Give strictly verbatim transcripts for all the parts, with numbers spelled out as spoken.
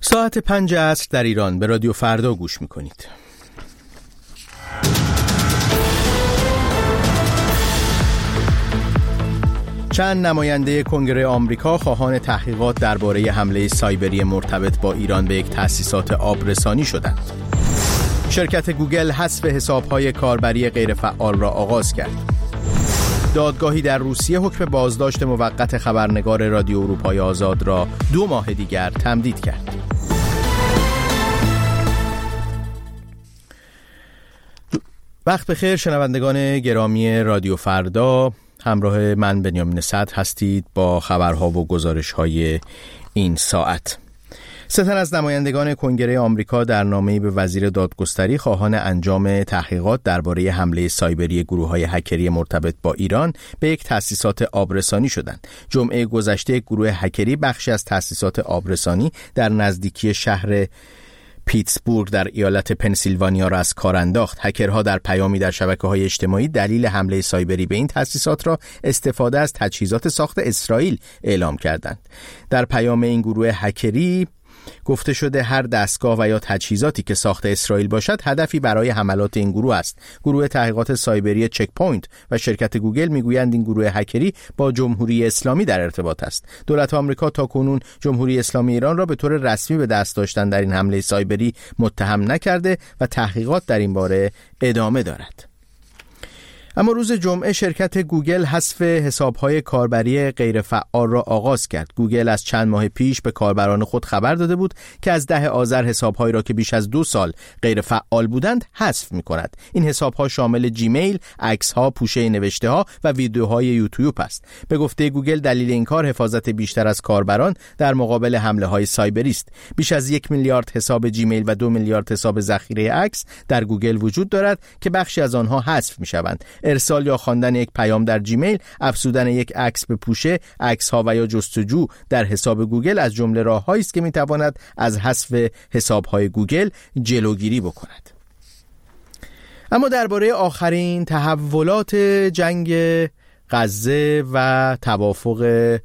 ساعت پنج عصر در ایران به رادیو فردا گوش میکنید. چند نماینده کنگره آمریکا خواهان تحقیقات درباره حمله سایبری مرتبط با ایران به یک تأسیسات آبرسانی شدند. شرکت گوگل حذف حساب‌های کاربری غیرفعال را آغاز کرد. دادگاهی در روسیه حکم بازداشت موقت خبرنگار رادیو اروپای آزاد را دو ماه دیگر تمدید کرد. وقت بخیر شنوندگان گرامی رادیو فردا، همراه من بنیامین صدر هستید با خبرها و گزارش‌های این ساعت. سه تن از نمایندگان کنگره آمریکا در نامه‌ای به وزیر دادگستری خواهان انجام تحقیقات درباره حمله سایبری گروه‌های هکری مرتبط با ایران به یک تأسیسات آبرسانی شدند. جمعه گذشته گروه هکری بخشی از تأسیسات آبرسانی در نزدیکی شهر پیتسبورگ در ایالت پنسیلوانیا را از کار انداخت. هکرها در پیامی در شبکه‌های اجتماعی دلیل حمله سایبری به این تأسیسات را استفاده از تجهیزات ساخت اسرائیل اعلام کردند. در پیام این گروه هکری گفته شده هر دستگاه و یا تجهیزاتی که ساخت اسرائیل باشد هدفی برای حملات این گروه است. گروه تحقیقات سایبری چک پوینت و شرکت گوگل میگویند این گروه هکری با جمهوری اسلامی در ارتباط است. دولت آمریکا تاکنون جمهوری اسلامی ایران را به طور رسمی به دست داشتن در این حمله سایبری متهم نکرده و تحقیقات در این باره ادامه دارد. اما روز جمعه شرکت گوگل حذف حساب‌های کاربری غیرفعال را آغاز کرد. گوگل از چند ماه پیش به کاربران خود خبر داده بود که از ده آذر حساب‌هایی را که بیش از دو سال غیرفعال بودند حذف می‌کند. این حساب‌ها شامل جیمیل، عکس‌ها، پوشه نوشته‌ها و ویدیوهای یوتیوب است. به گفته گوگل دلیل این کار حفاظت بیشتر از کاربران در مقابل حمله‌های سایبری است. بیش از یک میلیارد حساب جیمیل و دو میلیارد حساب ذخیره عکس در گوگل وجود دارد که بخشی از آنها حذف می‌شوند. ارسال یا خواندن یک پیام در جیمیل، افزودن یک عکس به پوشه، عکس‌ها و یا جستجو در حساب گوگل از جمله راه‌هایی است که می‌تواند از حذف حساب‌های گوگل جلوگیری بکند. اما درباره آخرین تحولات جنگ غزه و توافق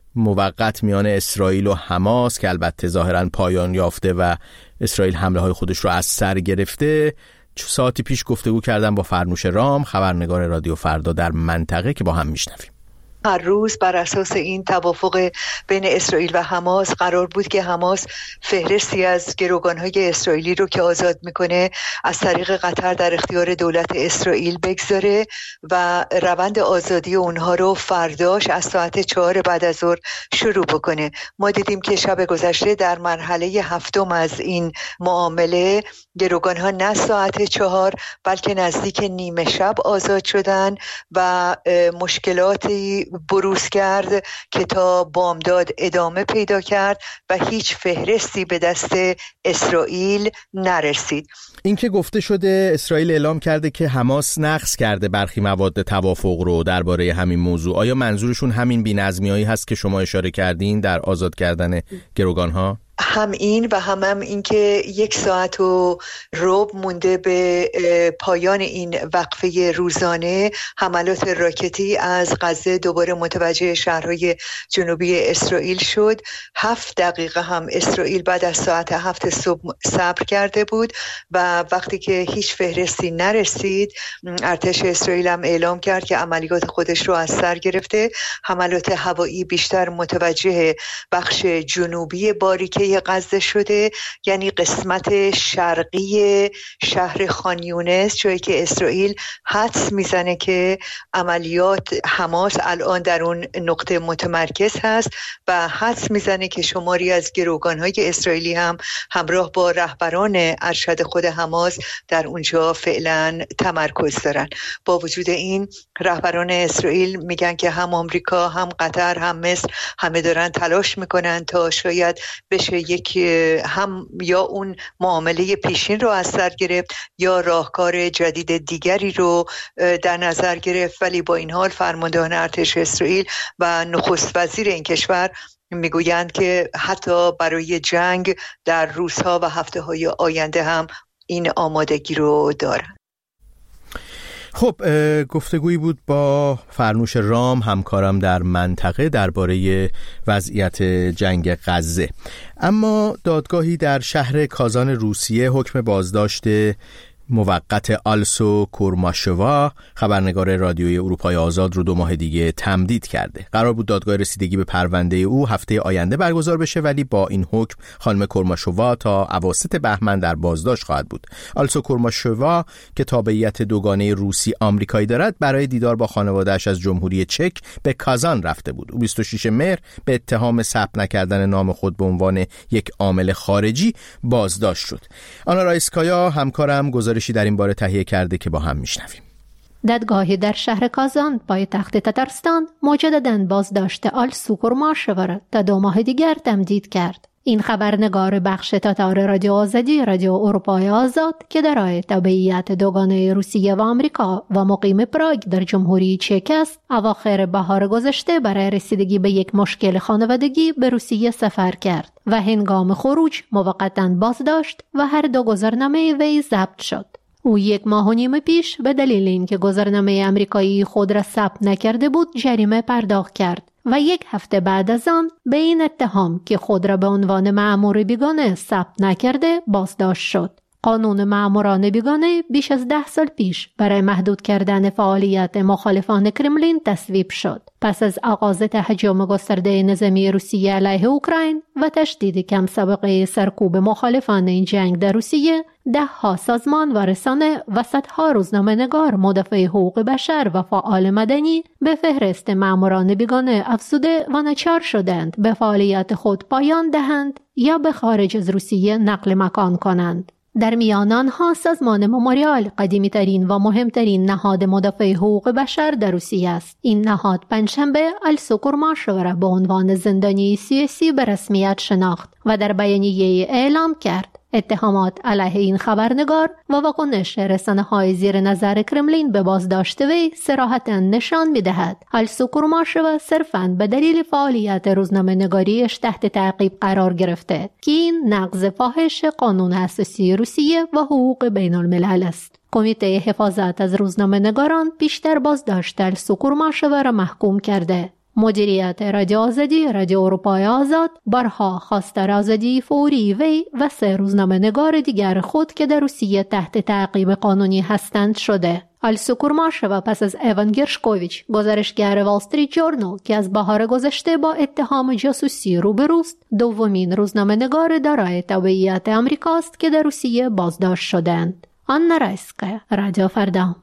موقت میان اسرائیل و حماس که البته ظاهراً پایان یافته و اسرائیل حمله‌های خودش رو از سر گرفته، ساعتی پیش گفتگو کردم با فرنوش رام، خبرنگار رادیو فردا در منطقه، که با هم میشنویم. هر روز بر اساس این توافق بین اسرائیل و حماس قرار بود که حماس فهرستی از گروگان‌های اسرائیلی رو که آزاد میکنه از طریق قطر در اختیار دولت اسرائیل بگذاره و روند آزادی اونها رو فرداش از ساعت چهار بعد از ظهر شروع بکنه. ما دیدیم که شب گذشته در مرحله هفتم از این معامله گروگان‌ها نه ساعت چهار بلکه نزدیک نیمه شب آزاد شدن و مشکلاتی بروز کرد که تا بامداد ادامه پیدا کرد و هیچ فهرستی به دست اسرائیل نرسید. این که گفته شده اسرائیل اعلام کرده که حماس نقض کرده برخی مواد توافق رو درباره همین موضوع، آیا منظورشون همین بی‌نظمی‌هایی هست که شما اشاره کردین در آزاد کردن گروگان‌ها؟ هم این و هم هم این که یک ساعت و ربع مونده به پایان این وقفه روزانه حملات راکتی از غزه دوباره متوجه شهرهای جنوبی اسرائیل شد. هفت دقیقه هم اسرائیل بعد از ساعت هفت صبح صبر کرده بود و وقتی که هیچ فهرستی نرسید ارتش اسرائیل هم اعلام کرد که عملیات خودش رو از سر گرفته. حملات هوایی بیشتر متوجه بخش جنوبی باریکه غزه شده، یعنی قسمت شرقی شهر خان یونس، جایی که اسرائیل حدس میزنه که عملیات حماس الان در اون نقطه متمرکز هست و حدس میزنه که شماری از گروگان‌های اسرائیلی هم همراه با رهبران ارشد خود حماس در اونجا فعلا تمرکز دارن. با وجود این رهبران اسرائیل میگن که هم آمریکا هم قطر هم مصر همه دارن تلاش میکنن تا شاید بشه یک هم یا اون معامله پیشین رو از سر گرفت یا راهکار جدید دیگری رو در نظر گرفت، ولی با این حال فرماندهان ارتش اسرائیل و نخست وزیر این کشور میگویند که حتی برای جنگ در روزها و هفته‌های آینده هم این آمادگی رو دارن. خب گفتگویی بود با فرنوش رام، همکارم در منطقه، درباره وضعیت جنگ غزه. اما دادگاهی در شهر کازان روسیه حکم بازداشت موقت آلسو کورماشووا، خبرنگار رادیوی اروپای آزاد، رو دو ماه دیگه تمدید کرده. قرار بود دادگاه رسیدگی به پرونده او هفته آینده برگزار بشه، ولی با این حکم خانم کورماشووا تا اواسط بهمن در بازداشت خواهد بود. آلسو کورماشووا که تابعیت دوگانه روسی آمریکایی دارد، برای دیدار با خانواده‌اش از جمهوری چک به کازان رفته بود. او بیست و ششم مهر به اتهام ثبت نکردن نام خود به عنوان یک عامل خارجی بازداشت شد. آنا رایسکایا همکارم گزارشی در این باره تهیه کرده که با هم میشنویم. دادگاهی در شهر کازان پایتخت تتارستان مجدداً بازداشت آلسو کورماشووا را تا دو ماه دیگر تمدید کرد. این خبرنگار بخش تاتار رادیو آزادی رادیو اروپای آزاد که دارای تابعیت دوگانه روسیه و آمریکا و مقیم پراگ در جمهوری چک است، اواخر بهار گذشته برای رسیدگی به یک مشکل خانوادگی به روسیه سفر کرد و هنگام خروج موقتاً بازداشت و هر دو گذرنامه وی ضبط شد. او یک ماه و نیم پیش به دلیل اینکه گذرنامه آمریکایی خود را ثبت نکرده بود جریمه پرداخت کرد و یک هفته بعد از آن به این اتهام که خود را به عنوان مأمور بیگانه ثبت نکرده بازداشت شد. قانون مأموران بیگانه بیش از ده سال پیش برای محدود کردن فعالیت مخالفان کرملین تصویب شد. پس از آغاز تهاجم گسترده نظامی روسیه علیه اوکراین و تشدید کم سابقه سرکوب مخالفان این جنگ در روسیه، ده ها سازمان و رسانه و صدها روزنامه‌نگار مدافع حقوق بشر و فعال مدنی به فهرست مأموران بیگانه افزوده و ناچار شدند به فعالیت خود پایان دهند یا به خارج از روسیه نقل مکان کنند. در میان آنها سازمان مموریال، قدیمی ترین و مهمترین نهاد مدافع حقوق بشر در روسیه است. این نهاد پنجشنبه آلسو کورماشووا را به عنوان زندانی سیاسی به رسمیت شناخت و در بیانیه اعلام کرد اتهامات علیه این خبرنگار و واکنش رسانه‌های زیر نظر کرملین به بازداشت وی صراحتاً نشان می‌دهد آلسو کورماشووا صرفاً به دلیل فعالیت روزنامه‌نگاریش تحت تعقیب قرار گرفته که این نقض فاحش قانون اساسی روسیه و حقوق بین‌الملل است. کمیته حفاظت از روزنامه‌نگاران پیشتر بازداشت آلسو کورماشووا را محکوم کرده. مدیریت رادیو آزادی رادیو اروپای آزاد بارها خواستار آزادی فوری وی و سه روزنامه‌نگار دیگر خود که در روسیه تحت تعقیب قانونی هستند شده. آلسو کورماشووا پس از ایوان گرشکوویچ، گزارشگر وال استریت جورنال که از بهار گذشته با اتهام جاسوسی روبروست، دومین روزنامه‌نگار دارای تابعیت آمریکاست که در روسیه بازداشت شدند. آنا رایسکایا، رادیو فردا.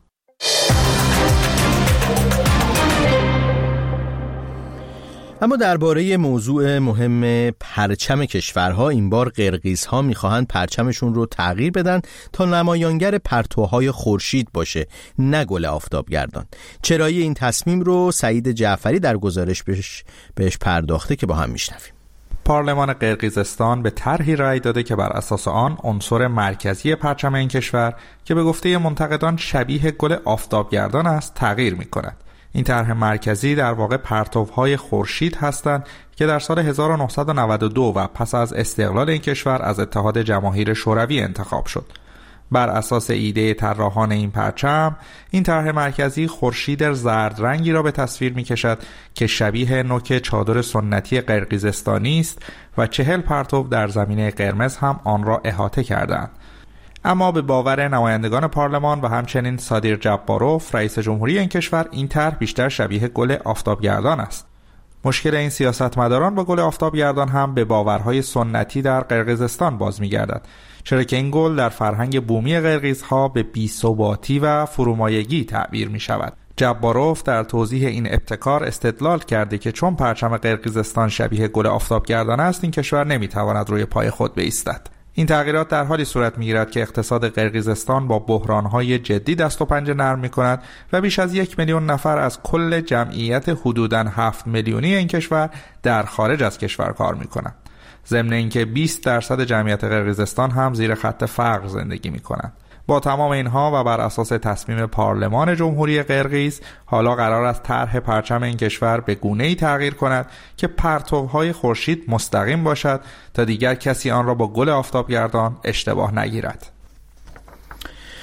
اما درباره موضوع مهم پرچم کشورها، این بار قرقیزها میخواهند پرچمشون رو تغییر بدن تا نمایانگر پرتوهای خورشید باشه، نه گل آفتابگردان. چرایی این تصمیم رو سعید جعفری در گزارش بهش, بهش پرداخته که با هم میشنویم. پارلمان قرقیزستان به طرحی رأی داده که بر اساس آن عنصر مرکزی پرچم این کشور که به گفته منتقدان شبیه گل آفتابگردان است تغییر میکند. این طرح مرکزی در واقع پرتوهای خورشید هستند که در سال هزار و نهصد و نود و دو و پس از استقلال این کشور از اتحاد جماهیر شوروی انتخاب شد. بر اساس ایده طراحان این پرچم، این طرح مرکزی خورشید زرد رنگی را به تصویر می‌کشد که شبیه نوک چادر سنتی قرقیزستانی است و چهل پرتو در زمینه قرمز هم آن را احاطه کردند. اما به باور نمایندگان پارلمان و همچنین سادیر جباروف رئیس جمهوری این کشور، این طرح بیشتر شبیه گل آفتابگردان است. مشکل این سیاستمداران با گل آفتابگردان هم به باورهای سنتی در قرقیزستان باز می‌گردد، چرا که این گل در فرهنگ بومی قرقیزها به بی‌ثباتی و فرومایگی تعبیر می‌شود. جباروف در توضیح این ابتکار استدلال کرده که چون پرچم قرقیزستان شبیه گل آفتابگردان است، این کشور نمی‌تواند روی پای خود بایستد. این تغییرات در حالی صورت می‌گیرد که اقتصاد قرقیزستان با بحران‌های جدی دست و پنجه نرم می‌کند و بیش از یک میلیون نفر از کل جمعیت حدوداً هفت میلیونی این کشور در خارج از کشور کار می‌کنند. ضمن اینکه بیست درصد جمعیت قرقیزستان هم زیر خط فقر زندگی می‌کنند. با تمام اینها و بر اساس تصمیم پارلمان جمهوری قرقیز، حالا قرار است طرح پرچم این کشور به گونه‌ای تغییر کند که پرتوهای خورشید مستقیم باشد تا دیگر کسی آن را با گل آفتابگردان اشتباه نگیرد.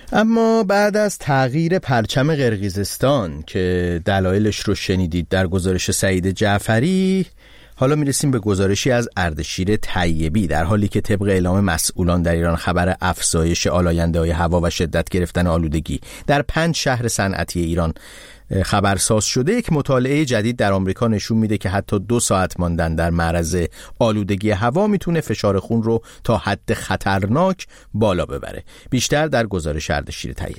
اما بعد از تغییر پرچم قرقیزستان که دلایلش رو شنیدید در گزارش سعید جعفری، حالا میرسیم به گزارشی از اردشیر طیبی. در حالی که طبق اعلام مسئولان در ایران خبر افزایش آلاینده‌های هوا و شدت گرفتن آلودگی در پنج شهر صنعتی ایران خبرساز شده، یک مطالعه جدید در آمریکا نشون میده که حتی دو ساعت ماندن در معرض آلودگی هوا میتونه فشار خون رو تا حد خطرناک بالا ببره. بیشتر در گزارش اردشیر طیبی.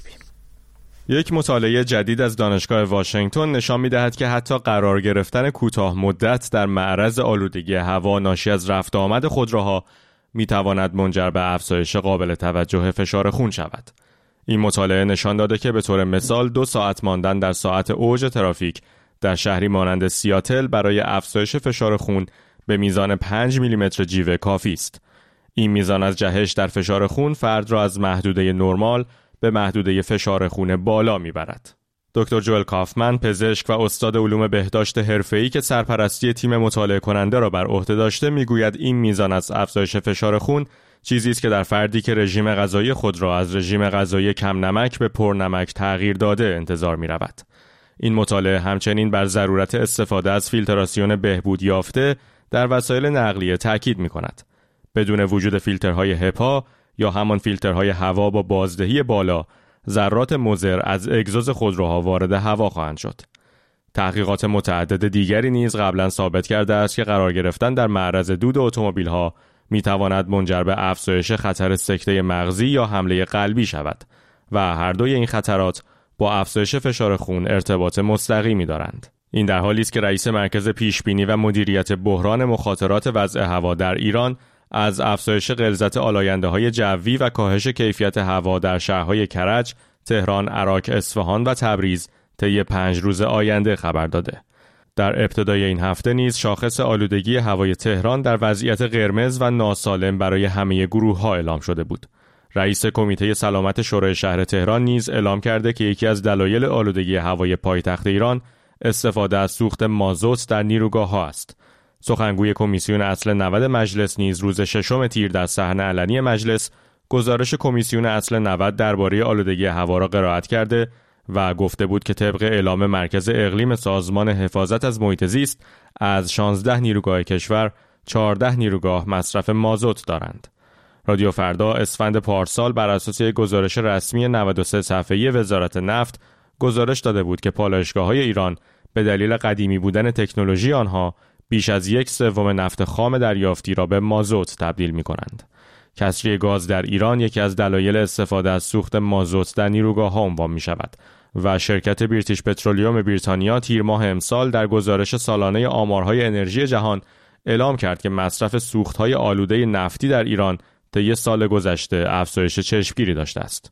یک مطالعه جدید از دانشگاه واشنگتن نشان می‌دهد که حتی قرار گرفتن کوتاه مدت در معرض آلودگی هوا ناشی از رفت آمد خودروها می‌تواند منجر به افزایش قابل توجه فشار خون شود. این مطالعه نشان داده که به طور مثال دو ساعت ماندن در ساعت اوج ترافیک در شهری مانند سیاتل برای افزایش فشار خون به میزان پنج میلیمتر جیوه کافی است. این میزان از جهش در فشار خون فرد را از محدوده نرمال به محدوده فشار خون بالا میبرد. دکتر جوئل کافمن، پزشک و استاد علوم بهداشت حرفه‌ای که سرپرستی تیم مطالعه کننده را بر عهده داشته، میگوید این میزان از افزایش فشار خون چیزی است که در فردی که رژیم غذایی خود را از رژیم غذایی کم نمک به پرنمک تغییر داده انتظار می‌رود. این مطالعه همچنین بر ضرورت استفاده از فیلتراسیون بهبود یافته در وسایل نقلیه تاکید می‌کند. بدون وجود فیلترهای هپا یا همان فیلترهای هوا با بازدهی بالا، ذرات مضر از اگزوز خودروها وارد هوا خواهند شد. تحقیقات متعدد دیگری نیز قبلا ثابت کرده است که قرار گرفتن در معرض دود اتومبیل‌ها می‌تواند منجر به افزایش خطر سکته مغزی یا حمله قلبی شود و هر دوی این خطرات با افزایش فشار خون ارتباط مستقیمی دارند. این در حالی است که رئیس مرکز پیشبینی و مدیریت بحران مخاطرات وضع هوا در ایران از افزایش غلظت آلاینده‌های جوی و کاهش کیفیت هوا در شهرهای کرج، تهران، عراق، اصفهان و تبریز طی پنج روز آینده خبر داده. در ابتدای این هفته نیز شاخص آلودگی هوای تهران در وضعیت قرمز و ناسالم برای همه گروه‌ها اعلام شده بود. رئیس کمیته سلامت شورای شهر تهران نیز اعلام کرده که یکی از دلایل آلودگی هوای پایتخت ایران استفاده از سوخت مازوت در نیروگاه‌ها است. سخنگوی کمیسیون اصل نود مجلس نیز روز ششم تیر در صحن علنی مجلس گزارش کمیسیون اصل نود درباره آلودگی هوا را قرائت کرده و گفته بود که طبق اعلام مرکز اقلیم سازمان حفاظت از محیط زیست از شانزده نیروگاه کشور چهارده نیروگاه مصرف مازوت دارند. رادیو فردا اسفند پارسال بر اساس گزارش رسمی نود و سه صفحه‌ای وزارت نفت گزارش داده بود که پالایشگاه‌های ایران به دلیل قدیمی بودن تکنولوژی آنها بیش از یک سوم نفت خام دریافتی را به مازوت تبدیل می‌کنند. کسری گاز در ایران یکی از دلایل استفاده از سوخت مازوت در نیروگاه‌ها عنوان می‌شود و شرکت بریتیش پترولیوم بریتانیا تیر ماه امسال در گزارش سالانه آمارهای انرژی جهان اعلام کرد که مصرف سوخت‌های آلوده نفتی در ایران طی سال گذشته افزایش چشمگیری داشته است.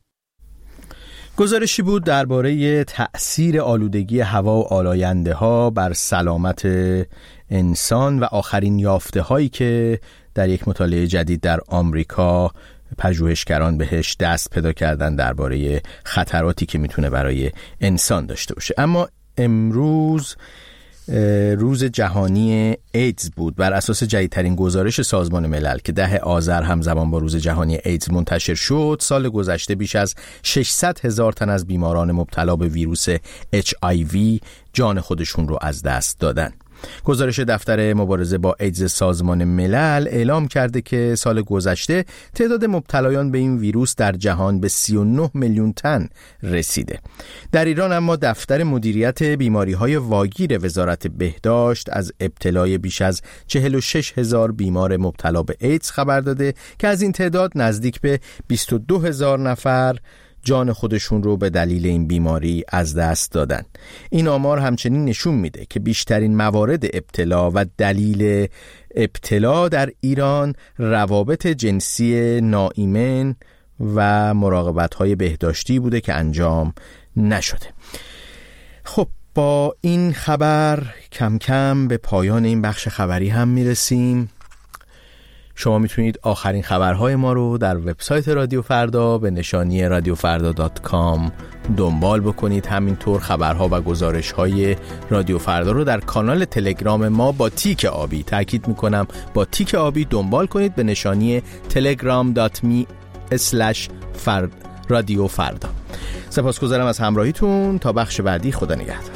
گزارشی بود درباره تأثیر آلودگی هوا و آلاینده‌ها بر سلامت انسان و آخرین یافته‌هایی که در یک مطالعه جدید در آمریکا پژوهشگران بهش دست پیدا کردن درباره خطراتی که میتونه برای انسان داشته باشه. اما امروز روز جهانی ایدز بود. بر اساس جدیدترین گزارش سازمان ملل که ده آذر همزمان با روز جهانی ایدز منتشر شد، سال گذشته بیش از ششصد هزار تن از بیماران مبتلا به ویروس اچ آی وی جان خودشون رو از دست دادن. گزارش دفتر مبارزه با ایدز سازمان ملل اعلام کرده که سال گذشته تعداد مبتلایان به این ویروس در جهان به سی و نه میلیون تن رسیده. در ایران اما دفتر مدیریت بیماری‌های واگیر وزارت بهداشت از ابتلای بیش از چهل و شش هزار بیمار مبتلا به ایدز خبر داده که از این تعداد نزدیک به بیست و دو هزار نفر جان خودشون رو به دلیل این بیماری از دست دادن. این آمار همچنین نشون میده که بیشترین موارد ابتلا و دلیل ابتلا در ایران روابط جنسی ناایمن و مراقبت‌های بهداشتی بوده که انجام نشده. خب با این خبر کم کم به پایان این بخش خبری هم میرسیم. شما میتونید آخرین خبرهای ما رو در وبسایت رادیو فردا به نشانی رادیو فردا دات کام دنبال بکنید. همینطور خبرها و گزارش‌های رادیو فردا رو در کانال تلگرام ما با تیک آبی، تاکید میکنم با تیک آبی، دنبال کنید به نشانی تلگرام دات می اسلش رادیو فردا. سپاسگزارم از همراهیتون. تا بخش بعدی، خدا نگهدار.